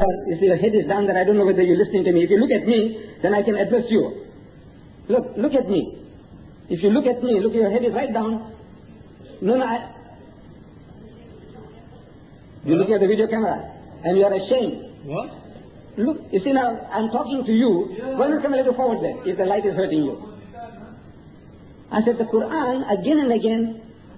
You see, your head is down there. I don't know whether you're listening to me. If you look at me, then I can address you. Look at me. If you look at me, look, your head is right down. No, you're looking at the video camera, and you are ashamed. What? Look, you see now, I'm talking to you. Why not come a little forward there, if the light is hurting you? I said the Quran, again and again.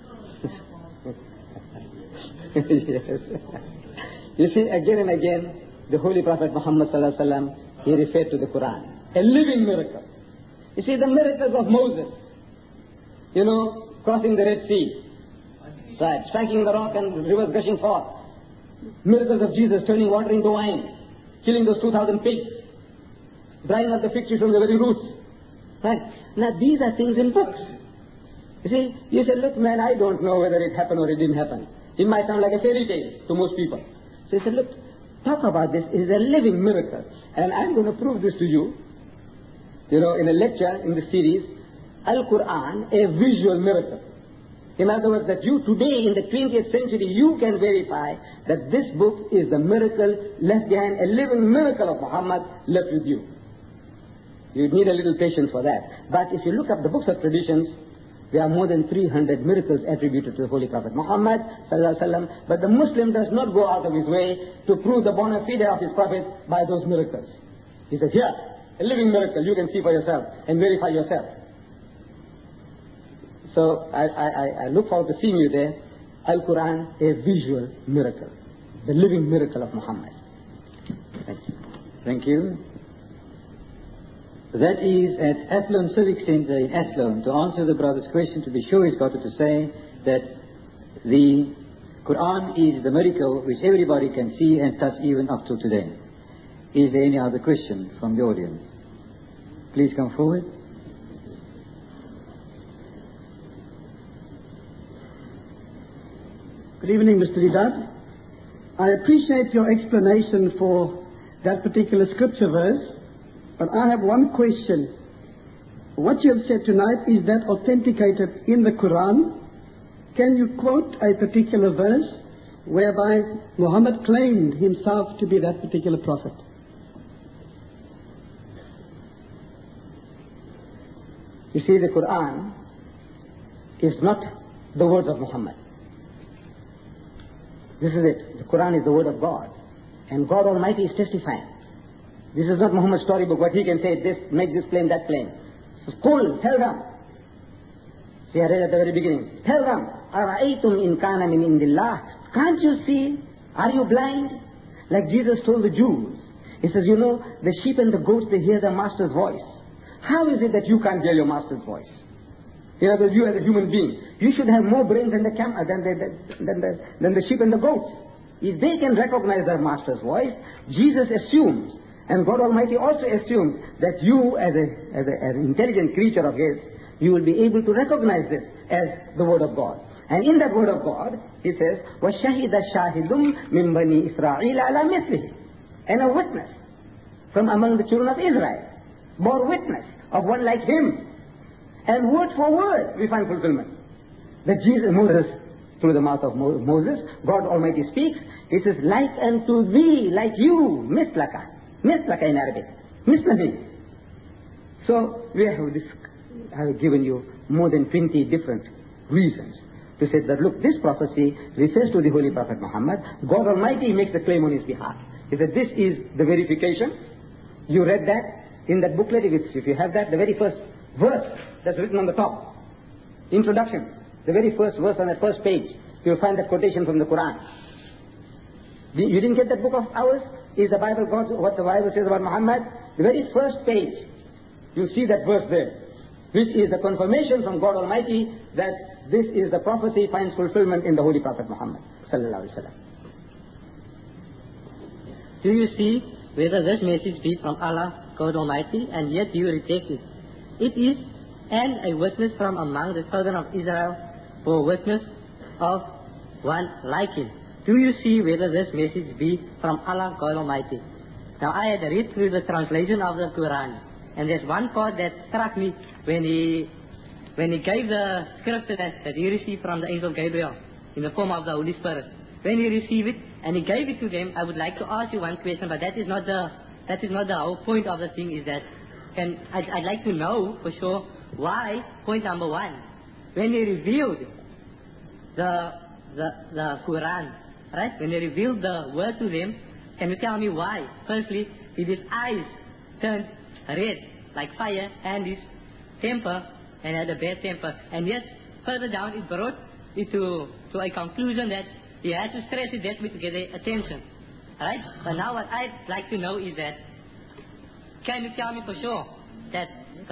Yes. You see, again and again, the Holy Prophet Muhammad sallallahu alaihi wasallam, he referred to the Quran, a living miracle. You see, the miracles of Moses, crossing the Red Sea, right, striking the rock and rivers gushing forth. Miracles of Jesus turning water into wine, killing those 2,000 pigs, drying up the fig tree from the very roots. Right? Now these are things in books. You see, you say, look man, I don't know whether it happened or it didn't happen. It might sound like a fairy tale to most people. So he said, look, talk about this. It is a living miracle. And I'm going to prove this to you. In a lecture in the series, Al-Quran, a visual miracle. In other words, that you today in the 20th century, you can verify that this book is the miracle left behind, a living miracle of Muhammad left with you. You need a little patience for that. But if you look up the books of traditions, there are more than 300 miracles attributed to the Holy Prophet Muhammad sallallahu alaihi wasallam. But the Muslim does not go out of his way to prove the bona fide of his Prophet by those miracles. He says, here, a living miracle, you can see for yourself and verify yourself. So I look forward to seeing you there. Al-Quran, a visual miracle. The living miracle of Muhammad. Thank you. Thank you. That is at Athlone Civic Center in Athlone. To answer the brother's question, to be sure, he's got to say that the Quran is the miracle which everybody can see and touch even up to today. Is there any other question from the audience? Please come forward. Good evening, Mr. Vidad. I appreciate your explanation for that particular scripture verse, but I have one question. What you have said tonight, is that authenticated in the Quran? Can you quote a particular verse whereby Muhammad claimed himself to be that particular prophet? You see, the Quran is not the words of Muhammad. This is it. The Quran is the word of God. And God Almighty is testifying. This is not Muhammad's storybook, what he can say, this, make this claim, that claim. So, Qul, tell them. See, I read at the very beginning. Tell them, Ara'aytum in kana min indillah. Can't you see? Are you blind? Like Jesus told the Jews. He says, the sheep and the goats, they hear their master's voice. How is it that you can't hear your master's voice? You as a human being, you should have more brains than the sheep and the goats. If they can recognize their master's voice, Jesus assumes, and God Almighty also assumes, that you as an intelligent creature of His, you will be able to recognize this as the word of God. And in that word of God, He says, وَشَهِدَ شَاهِدٌ مِّن بَنِي إِسْرَائِيلَ عَلَى مِثْلِهِ. And a witness from among the children of Israel bore witness of one like him. And word for word, we find fulfillment. That Moses, through the mouth of Moses, God Almighty speaks. He says, like unto thee, like you, mislaka. Mislaka in Arabic. Mislahi. So, I have given you more than 20 different reasons to say that, look, this prophecy refers to the Holy Prophet Muhammad. God Almighty makes the claim on his behalf. He said, this is the verification. You read that in that booklet, if you have that, the very first verse that's written on the top. Introduction. The very first verse on the first page. You'll find that quotation from the Quran. You didn't get that book of ours? Is the Bible what the Bible says about Muhammad? The very first page. You see that verse there. Which is the confirmation from God Almighty that this is the prophecy finds fulfillment in the Holy Prophet Muhammad sallallahu alaihi wasallam. Do you see whether this message be from Allah, God Almighty, and yet you reject it? It is, and a witness from among the children of Israel, for witness of one like him. Do you see whether this message be from Allah, God Almighty? Now I had read through the translation of the Quran, and there's one part that struck me when he gave the scripture that he received from the angel Gabriel in the form of the Holy Spirit. When he received it, and he gave it to them, I would like to ask you one question, but that is not the whole point of the thing. Is that I'd like to know for sure why. Point number one, when he revealed the Quran, right? When he revealed the word to them, can you tell me why? Firstly, did his eyes turned red like fire, and his temper, and had a bad temper, and yet further down it brought it to a conclusion that he had to stress it that way to get their attention, right? But now what I'd like to know is that, can you tell me for sure that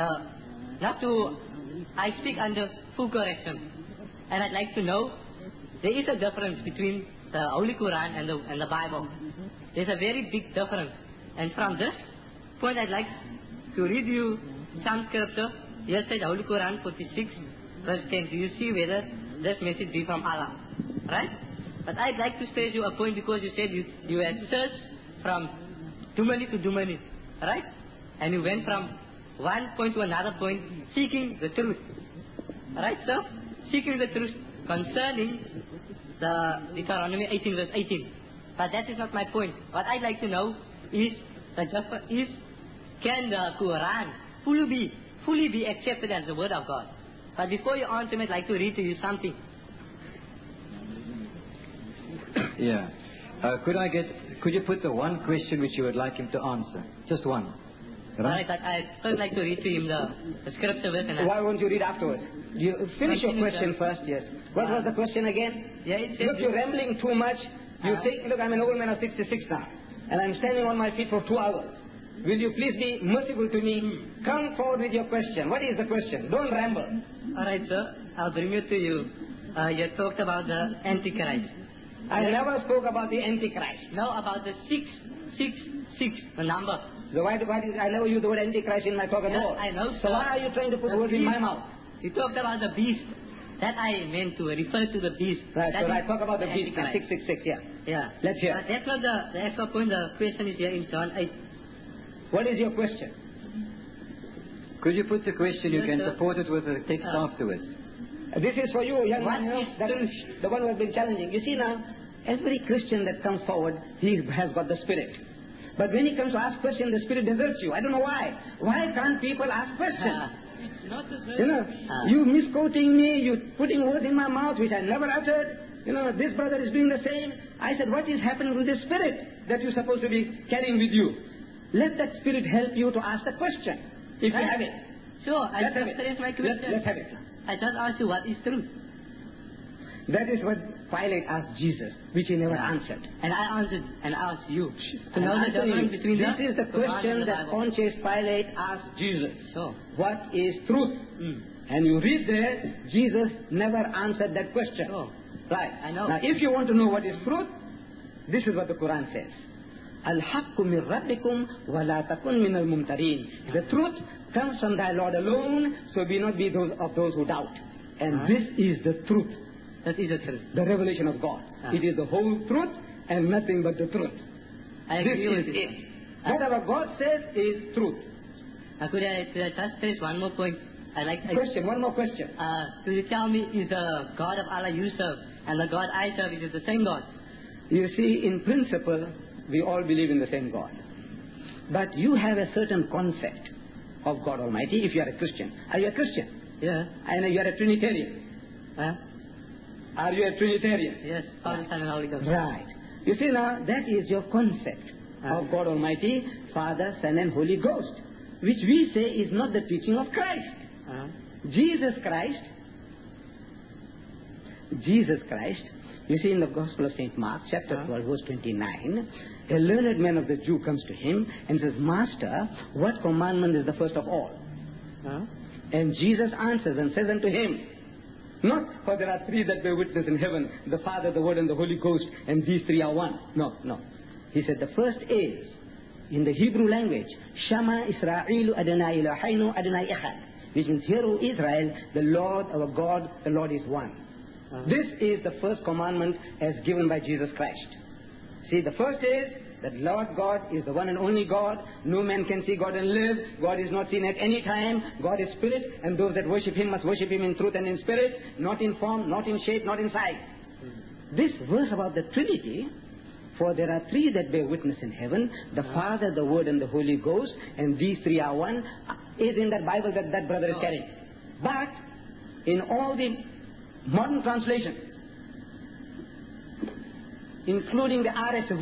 I speak under full correction, and I'd like to know there is a difference between the Holy Quran and the Bible. There's a very big difference, and from this point I'd like to read you some scripture. Here said Holy Quran 46 verse 10. Do you see whether this message be from Allah? Right? But I'd like to stress you a point, because you said you had searched from Dumani to Dumani. Right? And you went from one point to another point seeking the truth. Right, sir? Seeking the truth concerning the Deuteronomy 18 verse 18. But that is not my point. What I'd like to know is can the Quran fully be accepted as the word of God? But before you answer me, I'd like to read to you something. Yeah. Could you put the one question which you would like him to answer? Just one. Right, but I'd first like to read to him the scripture verse. Why won't you read afterwards? You finish your question first, yes. What was the question again? Yeah, it says, look, you're rambling too much. You think, look, I'm an old man of 66 now, and I'm standing on my feet for 2 hours. Will you please be merciful to me? Come forward with your question. What is the question? Don't ramble. All right, sir. I'll bring it to you. You talked about the Antichrist. I never spoke about the Antichrist. No, about the 666, the number. So why did I never use the word Antichrist in my talk at all? I know, So sir. why are you trying to put words in my mouth? You talked about the beast. That I meant to refer to the beast. Right, that so I talk about the beast, Antichrist. 666, yeah. Yeah. Let's hear. That's not the actual point. The question is here in John 8. What is your question? Could you put the question? You Yes, can sir. support it with a text afterwards. This is for you, young What man, is that is the one who has been challenging. You see now, every Christian that comes forward, he has got the Spirit. But when he comes to ask questions, the Spirit deserts you. I don't know why. Why can't people ask questions? Not the You know, you misquoting me, you putting words in my mouth which I never uttered. You know, this brother is doing the same. I said, what is happening with the Spirit that you're supposed to be carrying with you? Let that Spirit help you to ask the question, if you have it. Sure, I Let's have just it. raised my question. Let's have it. I just asked you what is truth. That is what Pilate asked Jesus, which he never answered. And I answered and asked you to And know the answer you. difference between This is the Quran question and the that Bible. Pontius Pilate asked Jesus. Sure. What is truth? And you read there, Jesus never answered that question. Sure. Right. I know. Now, if you want to know what is truth, this is what the Quran says. Al-haqqu min rabbikum wa la takun min al-mumtareen. The truth comes from thy Lord alone, so be not be those of those who doubt. And this is the truth. That is the truth. The revelation of God. It is the whole truth and nothing but the truth. I This agree is with it. you. Whatever God says is truth. Could I just stress one more point? Question, one more question. Could you tell me, is the God of Allah you serve and the God I serve, is it the same God? You see, in principle, we all believe in the same God. But you have a certain concept of God Almighty if you are a Christian. Are you a Christian? Yeah. I know you are a Trinitarian. Huh? Are you a Trinitarian? Yes, Father, Son, and Holy Ghost. Right. You see now, that is your concept of God Almighty, Father, Son, and Holy Ghost, which we say is not the teaching of Christ. Jesus Christ, you see in the Gospel of St. Mark, chapter 12, verse 29, a learned man of the Jew comes to him and says, Master, what commandment is the first of all? And Jesus answers and says unto him, not, for there are three that bear witness in heaven, the Father, the Word, and the Holy Ghost, and these three are one. No. He said the first is, in the Hebrew language, Shama Israelu Adonai Eloheinu Adonai Echad, which means, hear, O Israel, the Lord our God, the Lord is one. This is the first commandment as given by Jesus Christ. See, the first is that Lord God is the one and only God. No man can see God and live. God is not seen at any time. God is spirit, and those that worship Him must worship Him in truth and in spirit, not in form, not in shape, not in size. This verse about the Trinity For there are three that bear witness in heaven, the Father, the Word, and the Holy Ghost, and these three are one, is in that Bible that brother is carrying. But in all the modern translations, including the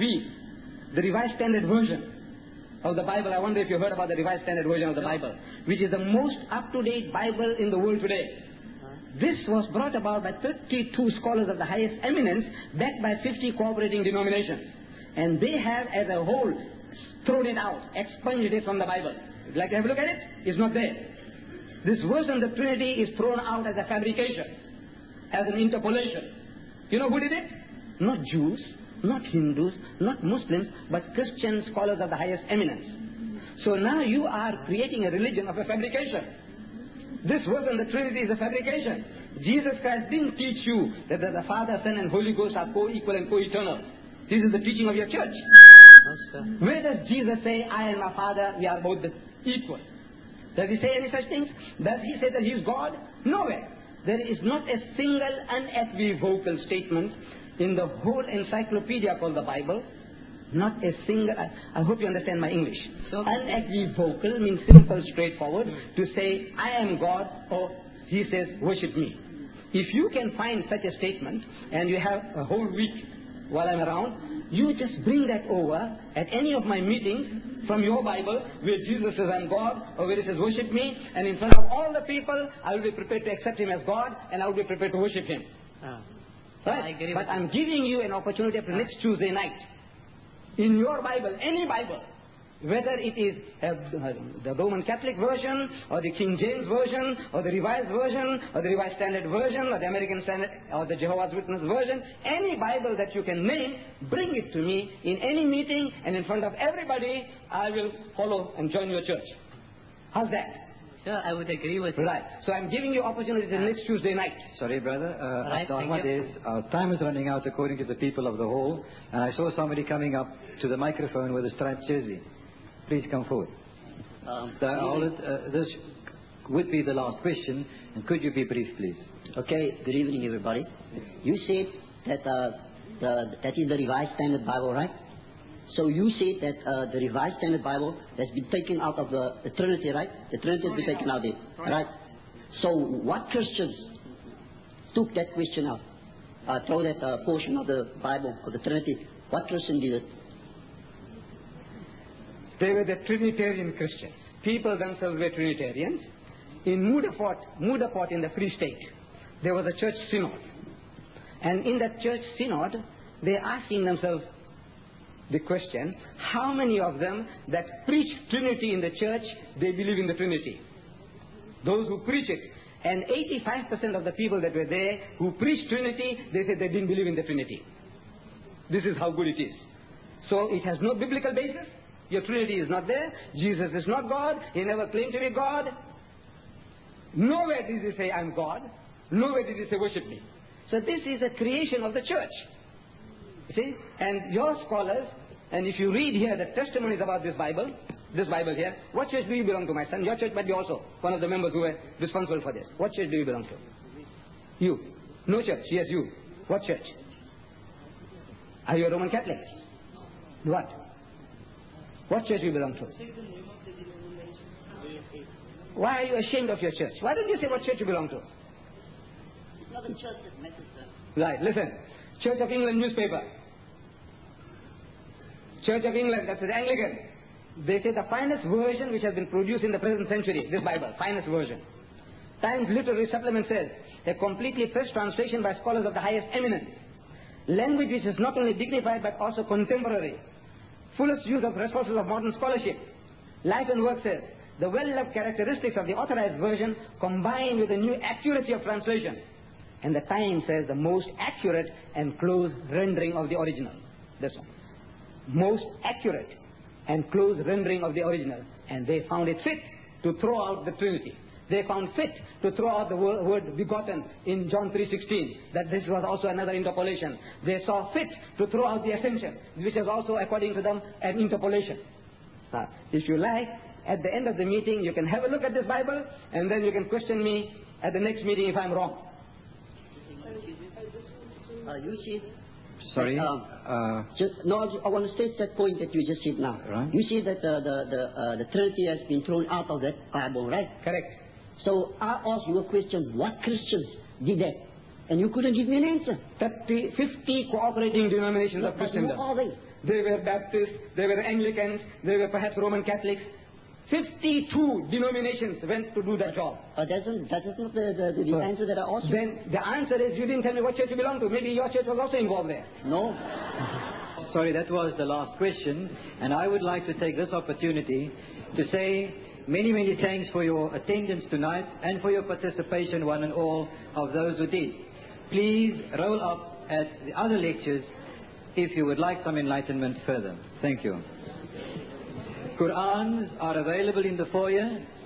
RSV, the Revised Standard Version of the Bible, I wonder if you heard about the Revised Standard Version of the Bible, which is the most up-to-date Bible in the world today. This was brought about by 32 scholars of the highest eminence, backed by 50 cooperating denominations. And they have, as a whole, thrown it out, expunged it from the Bible. Would you like to have a look at it? It's not there. This verse on the Trinity is thrown out as a fabrication, as an interpolation. You know who did it? Not Jews, not Hindus, not Muslims, but Christian scholars of the highest eminence. So now you are creating a religion of a fabrication. This verse on the Trinity is a fabrication. Jesus Christ didn't teach you that the Father, Son, and Holy Ghost are co-equal and co-eternal. This is the teaching of your church. Where does Jesus say, I and my Father, we are both equal? Does he say any such things? Does he say that he is God? Nowhere. There is not a single unequivocal statement in the whole encyclopedia called the Bible. Not a single, I hope you understand my English. Unequivocal means simple, straightforward, to say, I am God, or he says, worship me. If you can find such a statement, and you have a whole week while I'm around, you just bring that over at any of my meetings from your Bible, where Jesus says, I'm God, or where it says, worship me, and in front of all the people, I will be prepared to accept him as God, and I will be prepared to worship him. Right? But I'm giving you an opportunity after next Tuesday night. In your Bible, any Bible, whether it is the Roman Catholic version, or the King James version, or the Revised version, or the Revised Standard version, or the American Standard, or the Jehovah's Witness version, any Bible that you can name, bring it to me in any meeting, and in front of everybody, I will follow and join your church. How's that? Sir, I would agree with you. Right. So I'm giving you opportunity till next Tuesday night. Sorry, brother. Right, our time is running out according to the people of the hall. And I saw somebody coming up to the microphone with a striped jersey. Please come forward. This would be the last question. And could you be brief, please? Okay, good evening, everybody. You said that that is the Revised Standard Bible, right? So you said that the Revised Standard Bible has been taken out of the Trinity, right? The Trinity has been taken out of it, right? So what Christians took that question out? Throw that portion of the Bible, of the Trinity. What Christian did it? They were the Trinitarian Christians. People themselves were Trinitarians. In Mudaport in the Free State, there was a church synod. And in that church synod, they are asking themselves the question, how many of them that preach Trinity in the church, they believe in the Trinity? Those who preach it. And 85% of the people that were there who preached Trinity, they said they didn't believe in the Trinity. This is how good it is. So it has no biblical basis. Your Trinity is not there. Jesus is not God. He never claimed to be God. Nowhere did he say, I'm God. Nowhere did he say, worship me. So this is a creation of the church. You see? And your scholars, and if you read here the testimonies about this Bible here, what church do you belong to, my son? Your church might be also one of the members who were responsible for this. What church do you belong to? You. No church. Yes, you. What church? Are you a Roman Catholic? What? What church do you belong to? Why are you ashamed of your church? Why don't you say what church you belong to? It's not a church that matters, sir. Right, listen. Church of England newspaper. Church of England, that's the Anglican. They say the finest version which has been produced in the present century, this Bible, finest version. Times Literary Supplement says, a completely fresh translation by scholars of the highest eminence. Language which is not only dignified but also contemporary. Fullest use of resources of modern scholarship. Life and Work says, the well-loved characteristics of the authorized version combined with the new accuracy of translation. And the Times says the most accurate and close rendering of the original. This one. Most accurate and close rendering of the original. And they found it fit to throw out the Trinity. They found fit to throw out the word begotten in John 3:16, that this was also another interpolation. They saw fit to throw out the ascension, which is also, according to them, an interpolation. If you like, at the end of the meeting, you can have a look at this Bible, and then you can question me at the next meeting if I'm wrong. Sorry? I want to state that point that you just said now. Right. You say that the Trinity has been thrown out of that Bible, right? Correct. So I asked you a question, what Christians did that? And you couldn't give me an answer. 50 cooperating denominations of Christendom. Who are they? They were Baptists, they were Anglicans, they were perhaps Roman Catholics. 52 denominations went to do that job. That is not the answer that I asked you. Then the answer is you didn't tell me what church you belong to. Maybe your church was also involved there. No. Sorry, that was the last question. And I would like to take this opportunity to say many, many thanks for your attendance tonight and for your participation, one and all, of those who did. Please roll up at the other lectures if you would like some enlightenment further. Thank you. Qur'ans are available in the foyer.